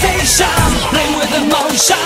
station, play with emotion.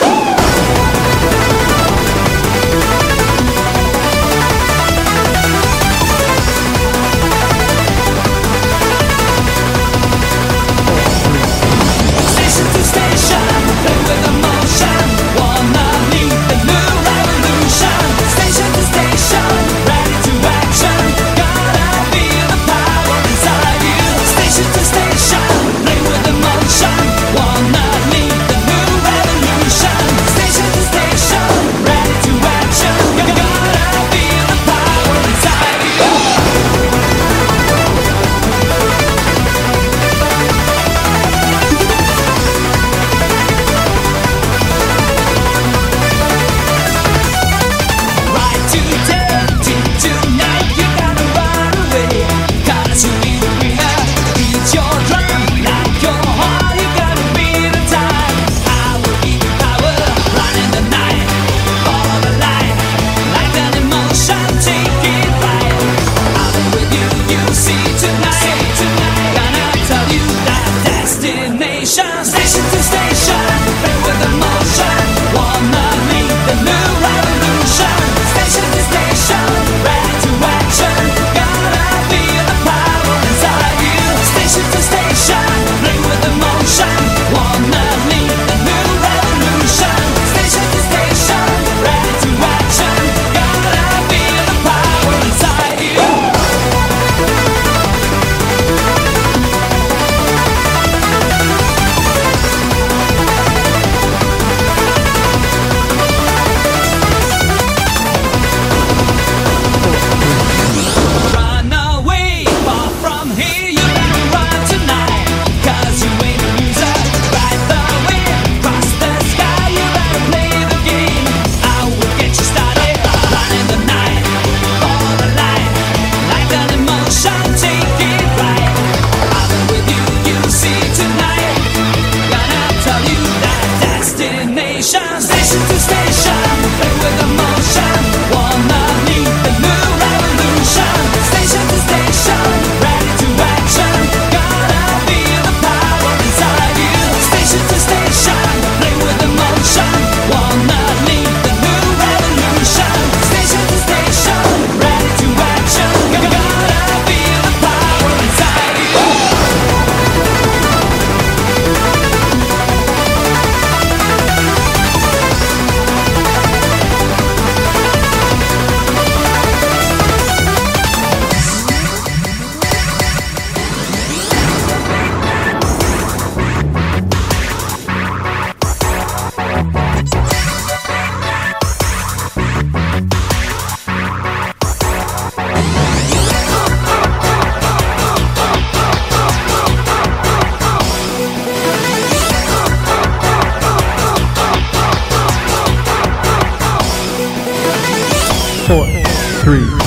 Station to station, play with emotion. Wanna lead the new revolution. Station to station, ready to action. Gotta feel the power inside you. Station to station, play with emotion. Wanna lead the new revolution. Station to station, ready to action. Gotta feel the power inside you. Station to station, play with emotion. Wanna lead the new revolution. Station to station, ready to action. Gotta feel the power inside you. Station to station, play with emotion. Wanna lead the new revolution. Station to station, ready to action. Gotta feel the power inside you. Four, three,